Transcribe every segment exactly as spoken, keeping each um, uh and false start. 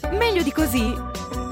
Meglio di così?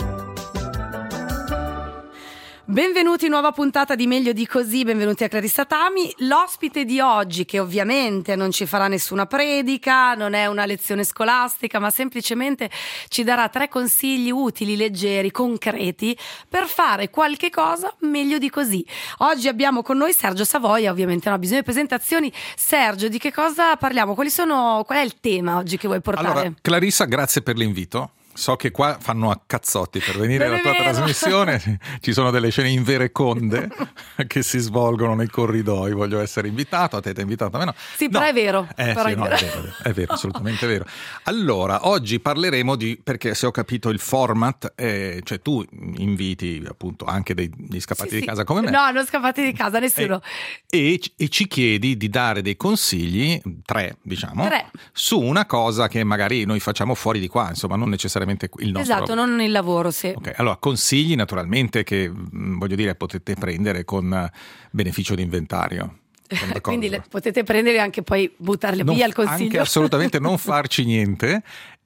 Benvenuti, nuova puntata di Meglio di così, benvenuti a Clarissa Tami. L'ospite di oggi, che ovviamente non ci farà nessuna predica, non è una lezione scolastica, ma semplicemente ci darà tre consigli utili, leggeri, concreti per fare qualche cosa meglio di così. Oggi abbiamo con noi Sergio Savoia, ovviamente non ha bisogno di presentazioni. Sergio, di che cosa parliamo? Quali sono, qual è il tema oggi che vuoi portare? Allora, Clarissa, grazie per l'invito. So che qua fanno a cazzotti per venire alla tua vero. trasmissione, ci sono delle scene invereconde che si svolgono nei corridoi, voglio essere invitato, a te ti è invitato a me no. Sì, no. però è vero. Eh, però sì, è, no, vero. è vero, è vero, assolutamente vero. Allora, oggi parleremo di, perché se ho capito il format, eh, cioè tu inviti appunto anche dei, degli scappati sì, di sì. casa come me. No, non scappati di casa, nessuno. E, e, e ci chiedi di dare dei consigli, tre diciamo, tre. su una cosa che magari noi facciamo fuori di qua, insomma non necessariamente il nostro. Esatto, non il lavoro, sì. Ok, allora consigli naturalmente che voglio dire potete prendere con beneficio di inventario. Quindi le, potete prendere e anche poi buttarle non, via il consiglio. Anche assolutamente non farci niente.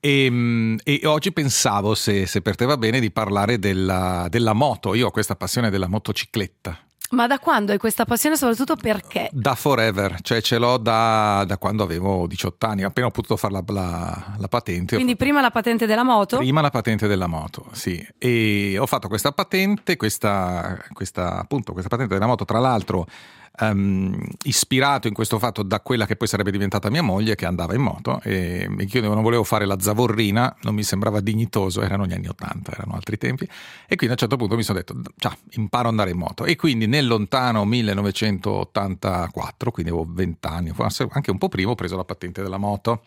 E, e oggi pensavo, se, se per te va bene, di parlare della, della moto. Io ho questa passione della motocicletta. Ma da quando hai questa passione, soprattutto perché? Da forever, cioè ce l'ho da, da quando avevo diciotto anni, appena ho potuto fare la, la, la patente. Quindi fatto... prima la patente della moto? Prima la patente della moto, sì. E ho fatto questa patente, questa, questa appunto questa patente della moto, tra l'altro um, ispirato in questo fatto da quella che poi sarebbe diventata mia moglie, che andava in moto, e io non volevo fare la zavorrina, non mi sembrava dignitoso, erano gli anni ottanta, erano altri tempi, e quindi a un certo punto mi sono detto, ciao, imparo ad andare in moto. E quindi nel lontano millenovecentottantaquattro, quindi avevo venti anni, forse anche un po' prima, ho preso la patente della moto.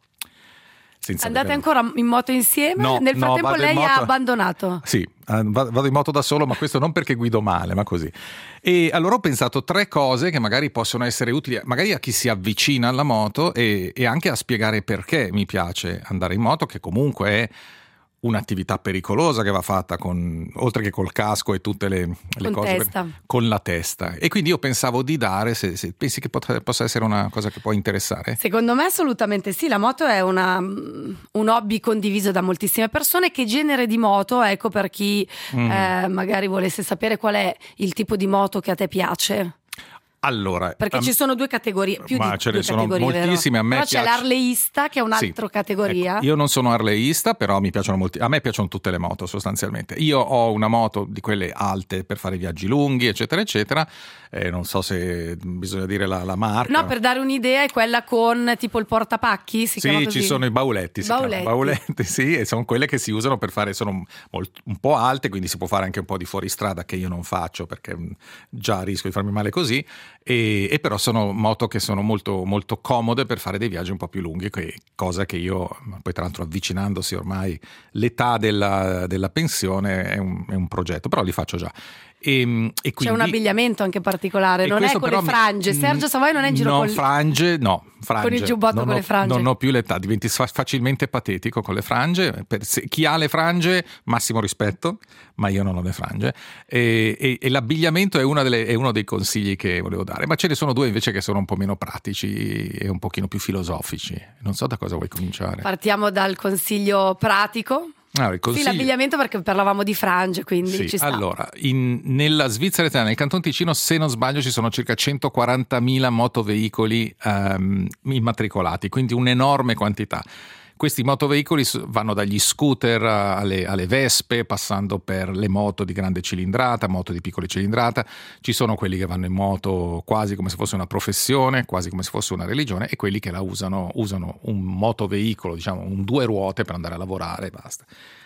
Andate vedere. Ancora in moto insieme? No, Nel frattempo no, lei moto... ha abbandonato? Sì, vado in moto da solo, ma questo non perché guido male, ma così. E allora ho pensato tre cose che magari possono essere utili, magari a chi si avvicina alla moto e, e anche a spiegare perché mi piace andare in moto, che comunque è un'attività pericolosa che va fatta con, oltre che col casco e tutte le, le con cose testa. Per, con la testa. E quindi io pensavo di dare, se, se pensi che pot- possa essere una cosa che può interessare? Secondo me assolutamente sì, la moto è una, un hobby condiviso da moltissime persone. Che genere di moto, ecco, per chi mm. eh, magari volesse sapere qual è il tipo di moto che a te piace? Allora, perché um, ci sono due categorie, più ma di ce ne due sono categorie, moltissime. A me però piace... c'è l'arleista, che è un'altra sì, categoria. Ecco, io non sono arleista, però mi piacciono molti. A me piacciono tutte le moto sostanzialmente. Io ho una moto di quelle alte per fare viaggi lunghi, eccetera, eccetera. Eh, non so se bisogna dire la, la marca. No, per dare un'idea, è quella con tipo il portapacchi, si sì, chiama così? Ci sono i bauletti, si bauletti. bauletti, sì, e sono quelle che si usano per fare, sono molto, un po' alte, quindi si può fare anche un po' di fuoristrada, che io non faccio perché già rischio di farmi male così, e, e però sono moto che sono molto, molto comode per fare dei viaggi un po' più lunghi, che, cosa che io, poi tra l'altro avvicinandosi ormai l'età della, della pensione è un, è un progetto, però li faccio già. E, e quindi, c'è un abbigliamento anche particolare, non è con le frange. Sergio Savoia non è in giro no, con frange, no, frange. Con il giubbotto non con ho, le frange. Non ho più l'età, diventi facilmente patetico con le frange. Per se, chi ha le frange, massimo rispetto, ma io non ho le frange. E, e, e l'abbigliamento è, una delle, è uno dei consigli che volevo dare, ma ce ne sono due invece che sono un po' meno pratici e un pochino più filosofici. Non so da cosa vuoi cominciare. Partiamo dal consiglio pratico. Allora, consiglio... Sì, l'abbigliamento, perché parlavamo di frange, quindi sì, ci sta. Allora, in, nella Svizzera italiana, nel Canton Ticino, se non sbaglio, ci sono circa centoquarantamila motoveicoli um, immatricolati, quindi un'enorme quantità. Questi motoveicoli vanno dagli scooter alle, alle vespe, passando per le moto di grande cilindrata, moto di piccola cilindrata. Ci sono quelli che vanno in moto quasi come se fosse una professione, quasi come se fosse una religione, e quelli che la usano, usano un motoveicolo, diciamo un due ruote per andare a lavorare e basta.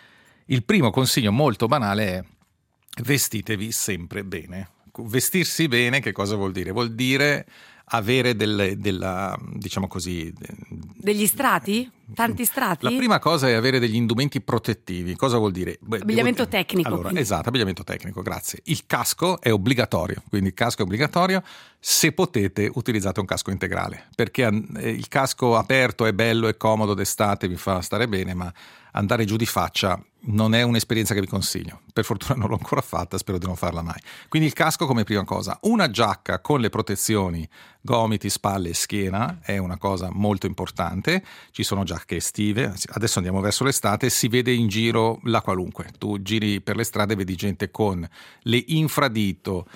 Il primo consiglio molto banale è: vestitevi sempre bene. Vestirsi bene che cosa vuol dire? Vuol dire avere delle, della, diciamo così, degli strati? Tanti strati? La prima cosa è avere degli indumenti protettivi. Cosa vuol dire? Beh, abbigliamento devo... tecnico. Allora, quindi. Esatto, abbigliamento tecnico, grazie. Il casco è obbligatorio, quindi il casco è obbligatorio. Se potete, utilizzate un casco integrale, perché il casco aperto è bello e comodo d'estate, vi fa stare bene, ma andare giù di faccia non è un'esperienza che vi consiglio. Per fortuna non l'ho ancora fatta, spero di non farla mai. Quindi il casco come prima cosa. Una giacca con le protezioni gomiti, spalle e schiena è una cosa molto importante. Ci sono giacche estive, adesso andiamo verso l'estate, si vede in giro la qualunque. Tu giri per le strade e vedi gente con le infradito,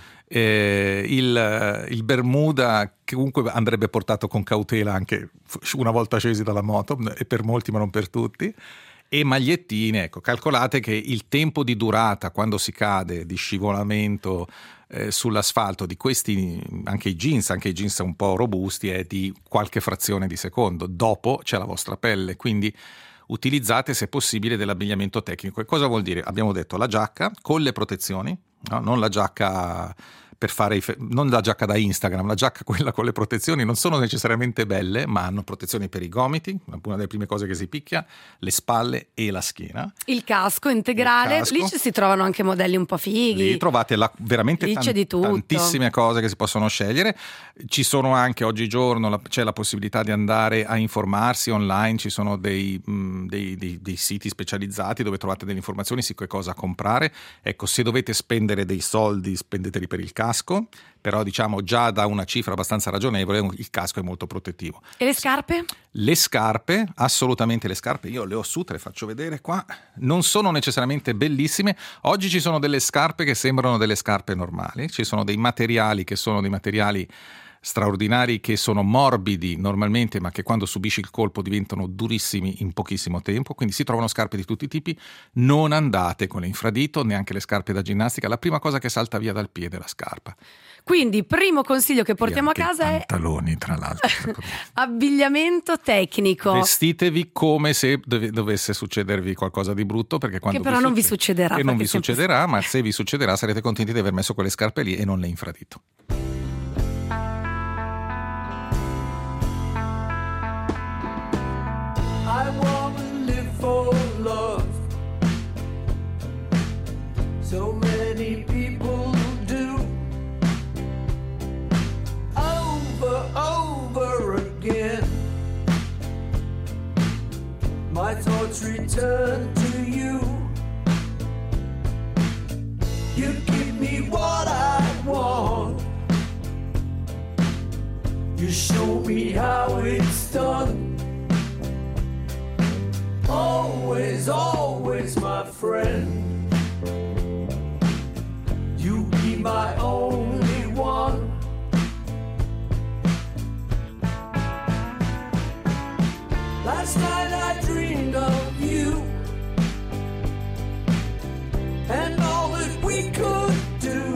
eh, il, il bermuda, che comunque andrebbe portato con cautela anche una volta scesi dalla moto, e per molti ma non per tutti. E magliettine, ecco, calcolate che il tempo di durata quando si cade, di scivolamento eh, sull'asfalto di questi, anche i jeans, anche i jeans un po' robusti, è di qualche frazione di secondo. Dopo c'è la vostra pelle, quindi utilizzate se possibile dell'abbigliamento tecnico. E cosa vuol dire? Abbiamo detto la giacca con le protezioni, no? Non la giacca per fare i fe- non la giacca da Instagram, la giacca quella con le protezioni non sono necessariamente belle, ma hanno protezioni per i gomiti, una delle prime cose che si picchia, le spalle e la schiena. Il casco integrale, Il casco. Lì ci si trovano anche modelli un po' fighi. Lì trovate la, veramente Lì tan- c'è di tutto. tantissime cose che si possono scegliere. Ci sono anche oggigiorno, la, c'è la possibilità di andare a informarsi online, ci sono dei, mh, dei, dei, dei siti specializzati dove trovate delle informazioni su che cosa comprare. Ecco, se dovete spendere dei soldi, spendeteli per il casco. Però diciamo già da una cifra abbastanza ragionevole il casco è molto protettivo. E le scarpe? Le scarpe, assolutamente le scarpe, io le ho su, te le faccio vedere qua, non sono necessariamente bellissime. Oggi ci sono delle scarpe che sembrano delle scarpe normali, ci sono dei materiali che sono dei materiali straordinari, che sono morbidi normalmente ma che quando subisci il colpo diventano durissimi in pochissimo tempo, quindi si trovano scarpe di tutti i tipi. Non andate con le infradito, neanche le scarpe da ginnastica, la prima cosa che salta via dal piede è la scarpa. Quindi primo consiglio che portiamo a casa i è pantaloni, tra l'altro. abbigliamento tecnico. Vestitevi come se dov- dovesse succedervi qualcosa di brutto, perché quando che però vi non vi succede- succederà. che non vi perché sempre- succederà, ma se vi succederà sarete contenti di aver messo quelle scarpe lì e non le infradito. I wanna live for love. So many people do. Over, over again. My thoughts return to you. You give me what I want. You show me how it's done. Always, always my friend. You be my only one. Last night I dreamed of you and all that we could do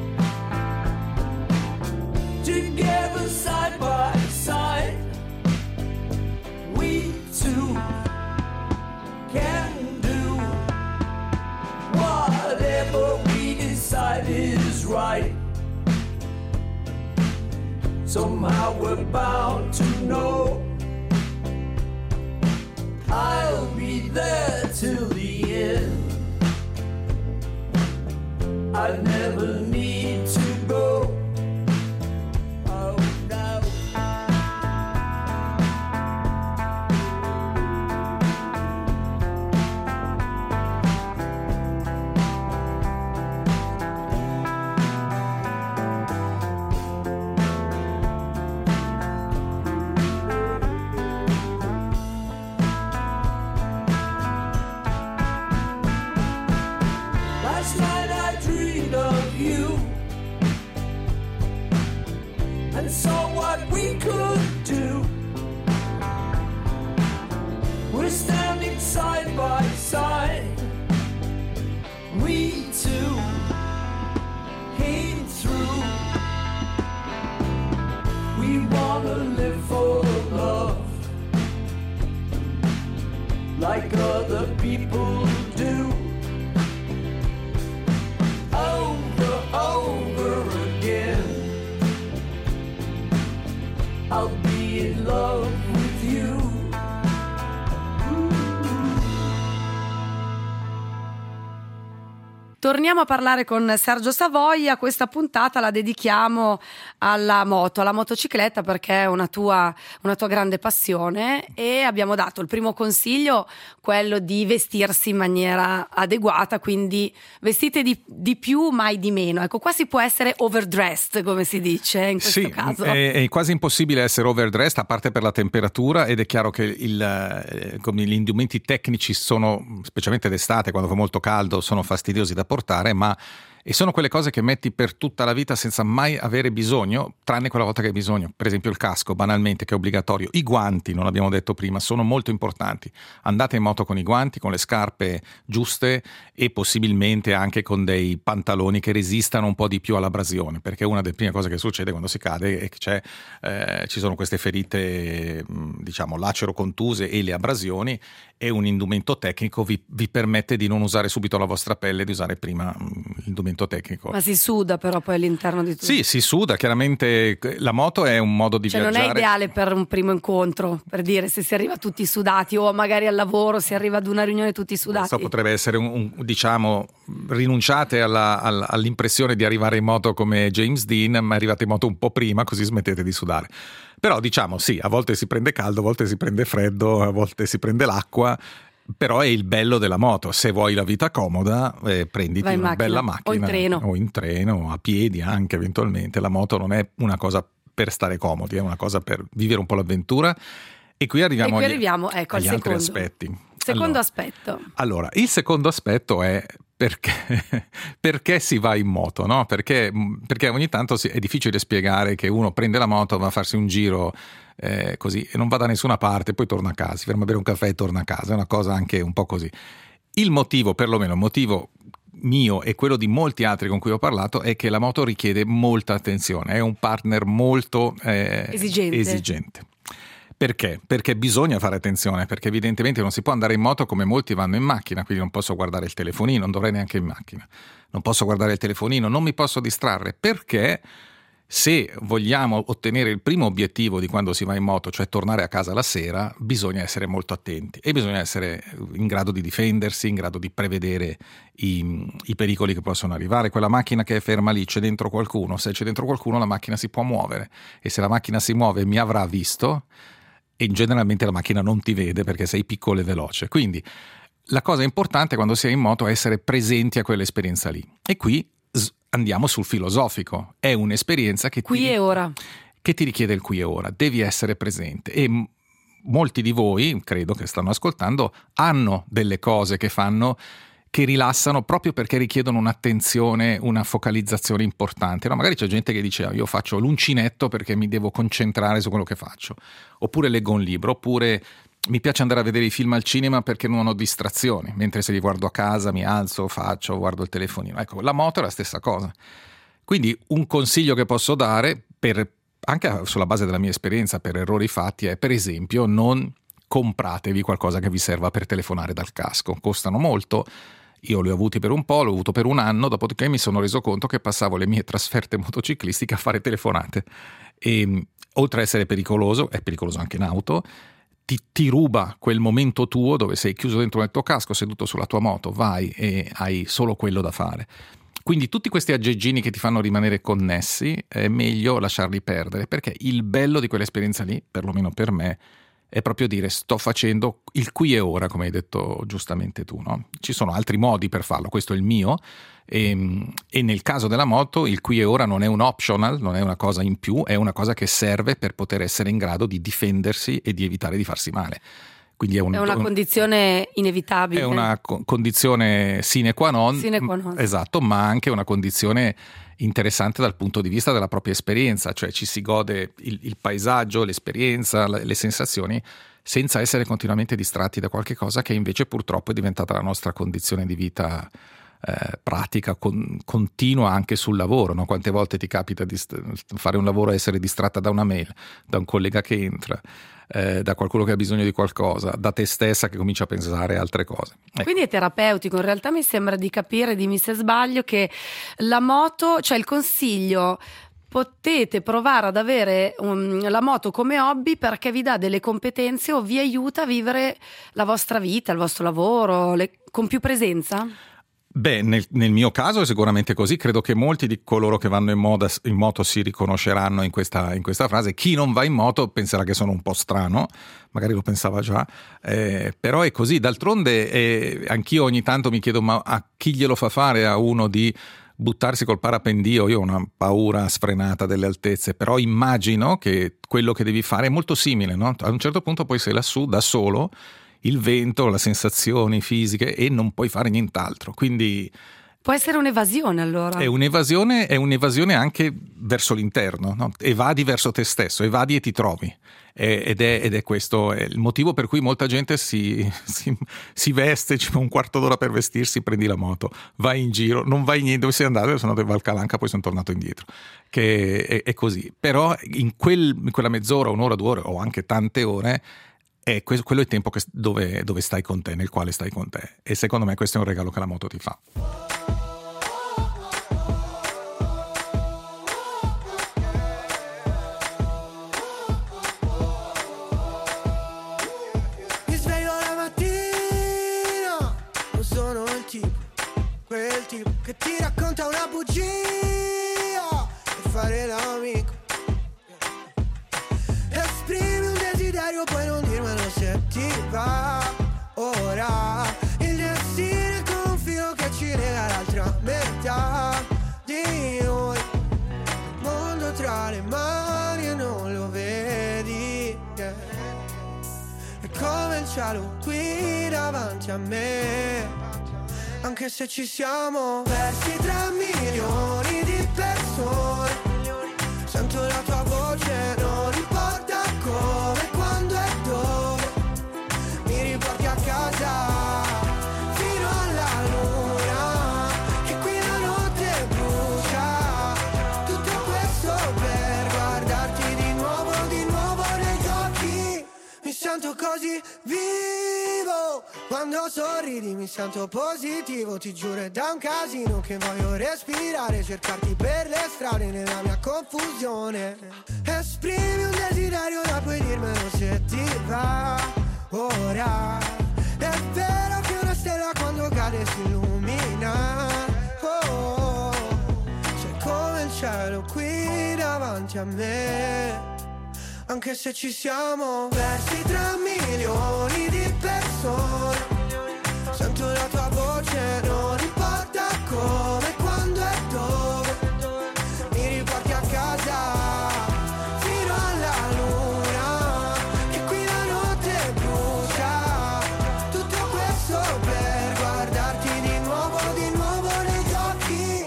together side by side. We two can do whatever we decide is right. Somehow we're bound to know I'll be there till the end. I never need to go. Oh no. Last night I dreamed of you and saw what we could do. We're standing side by side. We two came through. We wanna live for love like other people do. Over, over again, I'll be in love with you. Torniamo a parlare con Sergio Savoia. Questa puntata la dedichiamo alla moto, alla motocicletta, perché è una tua, una tua grande passione, e abbiamo dato il primo consiglio, quello di vestirsi in maniera adeguata, quindi vestite di, di più mai di meno. Ecco, qua si può essere overdressed, come si dice in questo sì, caso. È, è quasi impossibile essere overdressed, a parte per la temperatura, ed è chiaro che il, eh, come gli indumenti tecnici sono, specialmente d'estate quando fa molto caldo, sono fastidiosi da portare, ma e sono quelle cose che metti per tutta la vita senza mai avere bisogno, tranne quella volta che hai bisogno. Per esempio il casco, banalmente, che è obbligatorio. I guanti, non l'abbiamo detto prima, sono molto importanti. Andate in moto con i guanti, con le scarpe giuste e possibilmente anche con dei pantaloni che resistano un po' di più all'abrasione, perché una delle prime cose che succede quando si cade è che c'è, eh, ci sono queste ferite, diciamo, lacero-contuse e le abrasioni, e un indumento tecnico vi, vi permette di non usare subito la vostra pelle, di usare prima l'indumento tecnico. Ma si suda però poi all'interno di tutto. Sì, si suda, chiaramente la moto è un modo di cioè viaggiare. Non è ideale per un primo incontro, per dire, se si arriva tutti sudati, o magari al lavoro si arriva ad una riunione tutti sudati. Questo potrebbe essere un, un diciamo, rinunciate alla, alla, all'impressione di arrivare in moto come James Dean, ma arrivate in moto un po' prima, così smettete di sudare. Però diciamo sì, a volte si prende caldo, a volte si prende freddo, a volte si prende l'acqua. Però è il bello della moto. Se vuoi la vita comoda, eh, prenditi Vai in una macchina, bella macchina o in treno o in treno o a piedi anche eventualmente. La moto non è una cosa per stare comodi, è una cosa per vivere un po' l'avventura. E qui arriviamo, e qui agli, arriviamo ecco, agli al altri secondo. aspetti. Secondo allora, aspetto. Allora, il secondo aspetto è perché, perché si va in moto, no? Perché, perché ogni tanto è difficile spiegare che uno prende la moto, va a farsi un giro eh, così e non va da nessuna parte, poi torna a casa, si ferma a bere un caffè e torna a casa. È una cosa anche un po' così. Il motivo, perlomeno il motivo mio e quello di molti altri con cui ho parlato, è che la moto richiede molta attenzione, è un partner molto eh, esigente. esigente. Perché? Perché bisogna fare attenzione, perché evidentemente non si può andare in moto come molti vanno in macchina, quindi non posso guardare il telefonino, non dovrei neanche in macchina, non posso guardare il telefonino, non mi posso distrarre, perché se vogliamo ottenere il primo obiettivo di quando si va in moto, cioè tornare a casa la sera, bisogna essere molto attenti e bisogna essere in grado di difendersi, in grado di prevedere i, i pericoli che possono arrivare. Quella macchina che è ferma lì, c'è dentro qualcuno, se c'è dentro qualcuno la macchina si può muovere, e se la macchina si muove mi avrà visto, e generalmente la macchina non ti vede perché sei piccolo e veloce. Quindi la cosa importante quando si è in moto è essere presenti a quell'esperienza lì. E qui andiamo sul filosofico. È un'esperienza che qui ti, e ora. che ti richiede il qui e ora. Devi essere presente. E m- molti di voi, credo che stanno ascoltando, hanno delle cose che fanno che rilassano proprio perché richiedono un'attenzione, una focalizzazione importante. No, magari c'è gente che dice: io faccio l'uncinetto perché mi devo concentrare su quello che faccio, oppure leggo un libro, oppure mi piace andare a vedere i film al cinema perché non ho distrazioni, mentre se li guardo a casa mi alzo, faccio, guardo il telefonino. Ecco, la moto è la stessa cosa. Quindi un consiglio che posso dare, per, anche sulla base della mia esperienza, per errori fatti, è per esempio non compratevi qualcosa che vi serva per telefonare dal casco. Costano molto. Io li ho avuti per un po', l'ho avuto per un anno, dopodiché mi sono reso conto che passavo le mie trasferte motociclistiche a fare telefonate. E oltre a essere pericoloso, è pericoloso anche in auto, ti, ti ruba quel momento tuo dove sei chiuso dentro nel tuo casco, seduto sulla tua moto, vai e hai solo quello da fare. Quindi tutti questi aggeggini che ti fanno rimanere connessi è meglio lasciarli perdere, perché il bello di quell'esperienza lì, perlomeno per me, è proprio dire: sto facendo il qui e ora, come hai detto giustamente tu, no? Ci sono altri modi per farlo, questo è il mio, e, e nel caso della moto il qui e ora non è un optional, non è una cosa in più, è una cosa che serve per poter essere in grado di difendersi e di evitare di farsi male. Quindi è, un, è una un, condizione inevitabile. È una co- condizione sine qua non, sine qua non. Esatto, ma anche una condizione interessante dal punto di vista della propria esperienza, cioè ci si gode il, il paesaggio, l'esperienza, le, le sensazioni, senza essere continuamente distratti da qualche cosa che invece purtroppo è diventata la nostra condizione di vita eh, pratica, con, continua anche sul lavoro, no? Quante volte ti capita di st- fare un lavoro e essere distratta da una mail, da un collega che entra, eh, da qualcuno che ha bisogno di qualcosa, da te stessa che comincia a pensare a altre cose. Ecco. Quindi è terapeutico. In realtà mi sembra di capire, dimmi se sbaglio, che la moto, cioè il consiglio, potete provare ad avere um, la moto come hobby perché vi dà delle competenze o vi aiuta a vivere la vostra vita, il vostro lavoro le, con più presenza? Beh, nel, nel mio caso è sicuramente così, credo che molti di coloro che vanno in, moda, in moto si riconosceranno in questa, in questa frase. Chi non va in moto penserà che sono un po' strano, magari lo pensava già, eh, però è così. D'altronde eh, anch'io ogni tanto mi chiedo, ma a chi glielo fa fare a uno di buttarsi col parapendio? Io ho una paura sfrenata delle altezze, però immagino che quello che devi fare è molto simile, no? A un certo punto poi sei lassù da solo, il vento, le sensazioni fisiche, e non puoi fare nient'altro, quindi può essere un'evasione allora. È un'evasione, è un'evasione anche verso l'interno, no? Evadi verso te stesso, evadi e ti trovi, e, ed, è, ed è questo è il motivo per cui molta gente si, si, si veste, ci fa un quarto d'ora per vestirsi, prendi la moto, vai in giro, non vai niente, dove sei andato? Sono andato in Valcalanca, poi sono tornato indietro, che è, è così. Però in, quel, in quella mezz'ora, un'ora, due ore o anche tante ore, è questo, quello è il tempo che, dove, dove stai con te, nel quale stai con te, e secondo me questo è un regalo che la moto ti fa. Mi sveglio la mattina, non sono il tipo, quel tipo che ti racconta una bugia per fare l'amico. Esprimi un desiderio, poi non dirmelo se ti va. Ora il destino è come un filo che ci lega l'altra metà di noi. Il mondo tra le mani e non lo vedi, yeah. È come il cielo qui davanti a me. Anche se ci siamo persi tra milioni di persone, sento la tua voce, non importa come, quando e dove. Mi riporti a casa fino alla luna, che qui la notte brucia. Tutto questo per guardarti di nuovo, di nuovo negli occhi. Mi sento così vivo, quando sorridi mi sento positivo. Ti giuro è da un casino che voglio respirare, cercarti per le strade nella mia confusione. Esprimi un desiderio, da puoi dirmelo se ti va. Ora è vero che una stella quando cade si illumina. Oh, sei come il cielo qui davanti a me. Anche se ci siamo persi tra milioni di persone, sento la tua voce, non importa come, quando e dove. Mi riporti a casa fino alla luna, che qui la notte brucia. Tutto questo per guardarti di nuovo, di nuovo negli occhi.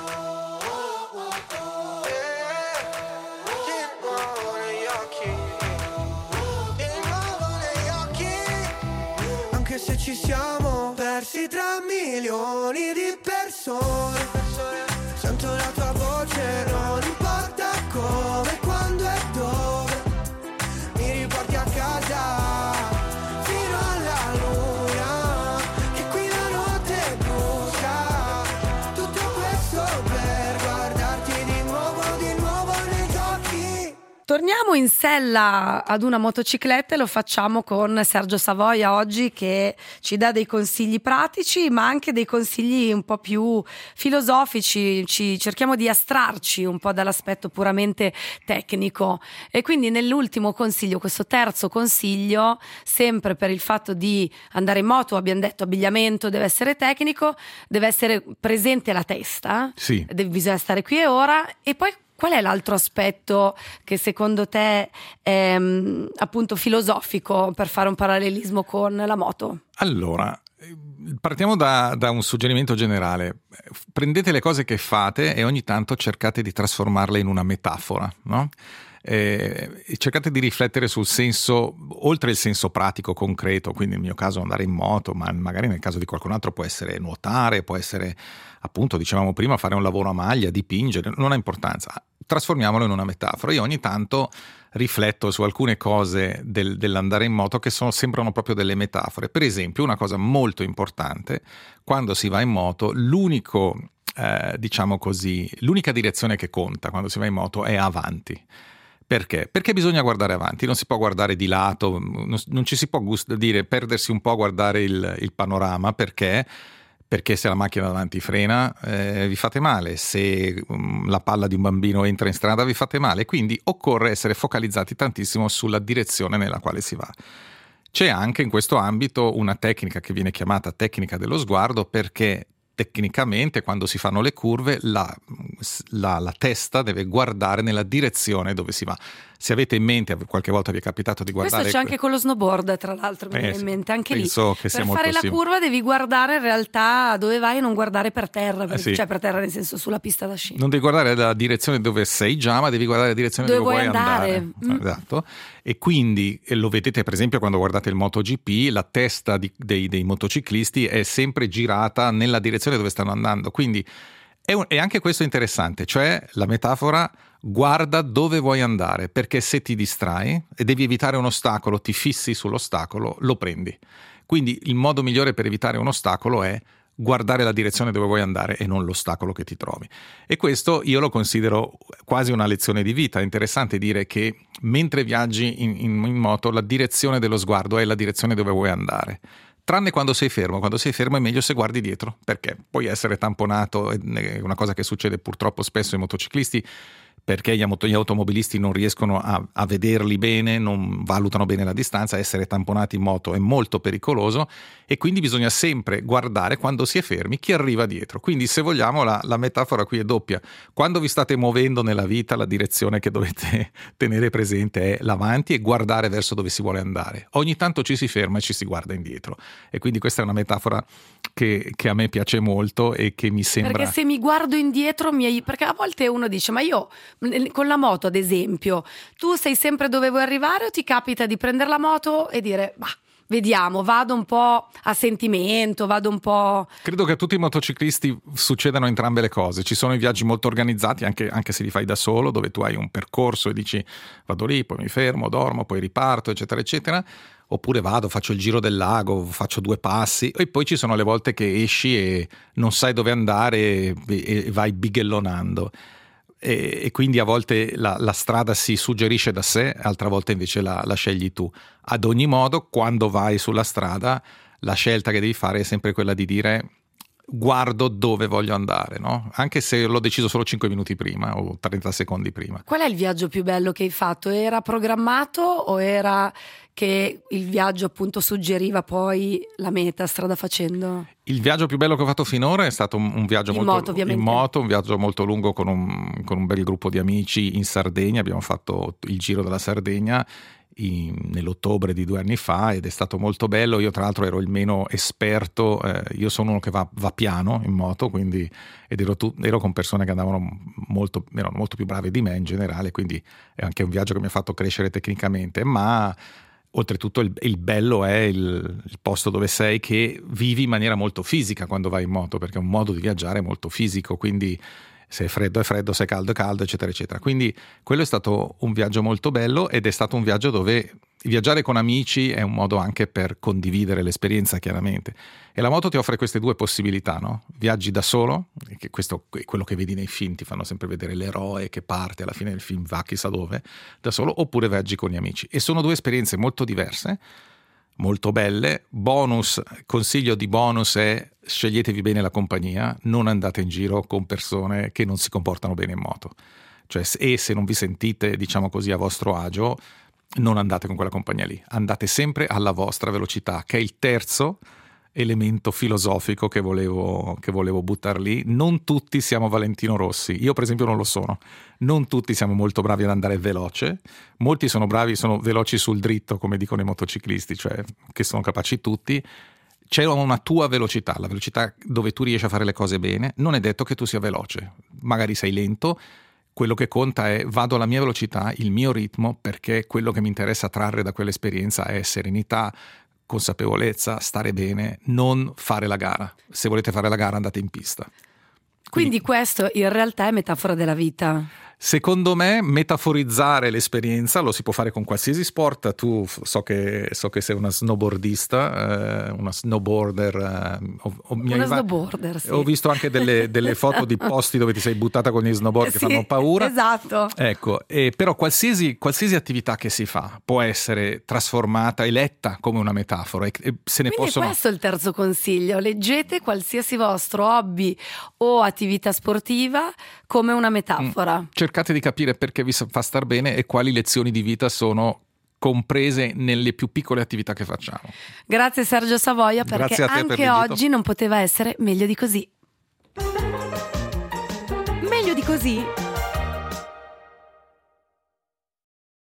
Anche se ci siamo persi tra milioni di persone, sento la tua voce, non importa come, quando e dove. Mi riporti a casa fino alla luna, che qui la notte brucia. Tutto questo per guardarti di nuovo, di nuovo negli occhi. Torniamo in sella ad una motocicletta e lo facciamo con Sergio Savoia oggi, che ci dà dei consigli pratici ma anche dei consigli un po' più filosofici. Ci cerchiamo di astrarci un po' dall'aspetto puramente tecnico, e quindi nell'ultimo consiglio, questo terzo consiglio, sempre per il fatto di andare in moto, abbiamo detto abbigliamento deve essere tecnico, deve essere presente la testa, Sì. deve, bisogna stare qui e ora. E poi qual è l'altro aspetto che secondo te è appunto filosofico, per fare un parallelismo con la moto? Allora, partiamo da, da un suggerimento generale. Prendete le cose che fate e ogni tanto cercate di trasformarle in una metafora, no? E cercate di riflettere sul senso, oltre il senso pratico, concreto, quindi nel mio caso andare in moto, ma magari nel caso di qualcun altro può essere nuotare, può essere, appunto, dicevamo prima, fare un lavoro a maglia, dipingere, non ha importanza. Trasformiamolo in una metafora. Io ogni tanto rifletto su alcune cose del, dell'andare in moto che sono, sembrano proprio delle metafore. Per esempio, una cosa molto importante: quando si va in moto, l'unico, eh, diciamo così, l'unica direzione che conta quando si va in moto è avanti. Perché? Perché bisogna guardare avanti, non si può guardare di lato, non, non ci si può gust- dire perdersi un po' a guardare il, il panorama, perché perché se la macchina davanti frena eh, vi fate male, se um, la palla di un bambino entra in strada vi fate male, quindi occorre essere focalizzati tantissimo sulla direzione nella quale si va. C'è anche in questo ambito una tecnica che viene chiamata tecnica dello sguardo, perché tecnicamente quando si fanno le curve la, la, la testa deve guardare nella direzione dove si va. Se avete in mente, qualche volta vi è capitato di guardare... Questo c'è anche con lo snowboard, tra l'altro, mi Eh, viene in mente, anche lì. penso che sia Per molto fare la simile. curva devi guardare in realtà dove vai e non guardare per terra, per- Eh, sì. cioè per terra nel senso sulla pista da sci. Non devi guardare la direzione dove sei già, ma devi guardare la direzione Dove dove, vuoi vuoi andare. andare. Mm. Esatto. E quindi e lo vedete per esempio quando guardate il MotoGP, la testa di- dei, dei motociclisti è sempre girata nella direzione dove stanno andando. Quindi è, un- è anche questo interessante, cioè la metafora guarda dove vuoi andare, perché se ti distrai e devi evitare un ostacolo, ti fissi sull'ostacolo, lo prendi. Quindi il modo migliore per evitare un ostacolo è guardare la direzione dove vuoi andare e non l'ostacolo che ti trovi. E questo io lo considero quasi una lezione di vita. È interessante dire che mentre viaggi in, in, in moto la direzione dello sguardo è la direzione dove vuoi andare. Tranne quando sei fermo, quando sei fermo è meglio se guardi dietro, perché puoi essere tamponato, è una cosa che succede purtroppo spesso ai motociclisti, perché gli, auto- gli automobilisti non riescono a, a vederli bene, non valutano bene la distanza, essere tamponati in moto è molto pericoloso e quindi bisogna sempre guardare quando si è fermi chi arriva dietro. Quindi se vogliamo la, la metafora qui è doppia. Quando vi state muovendo nella vita la direzione che dovete tenere presente è l'avanti e guardare verso dove si vuole andare. Ogni tanto ci si ferma e ci si guarda indietro e quindi questa è una metafora che, che a me piace molto e che mi sembra... Perché se mi guardo indietro mi... perché a volte uno dice ma io con la moto ad esempio tu sei sempre dove vuoi arrivare o ti capita di prendere la moto e dire bah vediamo, vado un po' a sentimento, vado un po'... Credo che a tutti i motociclisti succedano entrambe le cose. Ci sono i viaggi molto organizzati, anche, anche se li fai da solo, dove tu hai un percorso e dici vado lì, poi mi fermo, dormo, poi riparto, eccetera, eccetera. Oppure vado, faccio il giro del lago, faccio due passi e poi ci sono le volte che esci e non sai dove andare e, e vai bighellonando. E, e quindi a volte la, la strada si suggerisce da sé, altre volte invece la, la scegli tu. Ad ogni modo, quando vai sulla strada, la scelta che devi fare è sempre quella di dire guardo dove voglio andare, no? Anche se l'ho deciso solo cinque minuti prima o trenta secondi prima. Qual è il viaggio più bello che hai fatto? Era programmato o era che il viaggio appunto suggeriva poi la meta strada facendo? Il viaggio più bello che ho fatto finora è stato un, un viaggio in molto moto, ovviamente. in moto, un viaggio molto lungo con un, con un bel gruppo di amici in Sardegna. Abbiamo fatto il giro della Sardegna in, nell'ottobre di due anni fa ed è stato molto bello. Io tra l'altro ero il meno esperto, eh, io sono uno che va, va piano in moto, quindi ed ero, tu, ero con persone che andavano molto, erano molto più brave di me in generale, quindi è anche un viaggio che mi ha fatto crescere tecnicamente, ma oltretutto il, il bello è il, il posto dove sei, che vivi in maniera molto fisica quando vai in moto, perché è un modo di viaggiare molto fisico, quindi se è freddo è freddo, se è caldo è caldo, eccetera eccetera. Quindi quello è stato un viaggio molto bello ed è stato un viaggio dove viaggiare con amici è un modo anche per condividere l'esperienza, chiaramente, e la moto ti offre queste due possibilità, no? Viaggi da solo, che questo è quello che vedi nei film, ti fanno sempre vedere l'eroe che parte alla fine del film, va chissà dove da solo, oppure viaggi con gli amici, e sono due esperienze molto diverse, molto belle. Bonus, consiglio di bonus è: sceglietevi bene la compagnia, non andate in giro con persone che non si comportano bene in moto, cioè, e se non vi sentite, diciamo così, a vostro agio, non andate con quella compagnia lì, andate sempre alla vostra velocità, che è il terzo elemento filosofico che volevo, che volevo buttare lì. Non tutti siamo Valentino Rossi, io per esempio non lo sono, non tutti siamo molto bravi ad andare veloce, molti sono bravi, sono veloci sul dritto, come dicono i motociclisti, cioè che sono capaci tutti. C'è una tua velocità, la velocità dove tu riesci a fare le cose bene. Non è detto che tu sia veloce, magari sei lento. Quello che conta è: vado alla mia velocità, il mio ritmo, perché quello che mi interessa trarre da quell'esperienza è serenità, consapevolezza, stare bene, non fare la gara. Se volete fare la gara andate in pista. Quindi, Quindi questo in realtà è metafora della vita. Secondo me metaforizzare l'esperienza lo si può fare con qualsiasi sport. Tu so che, so che sei una snowboardista, eh, una snowboarder. Eh, ho, ho, mi una arriva, snowboarder, sì. Ho visto anche delle, delle foto di posti dove ti sei buttata con gli snowboard che sì, fanno paura. Esatto. Ecco, e però qualsiasi, qualsiasi attività che si fa può essere trasformata e letta come una metafora. E, e se ne Quindi possono... questo è il terzo consiglio: leggete qualsiasi vostro hobby o attività sportiva come una metafora. Mm. Cercate di capire perché vi fa star bene e quali lezioni di vita sono comprese nelle più piccole attività che facciamo. Grazie Sergio Savoia, perché anche per oggi non poteva essere meglio di così. Meglio di così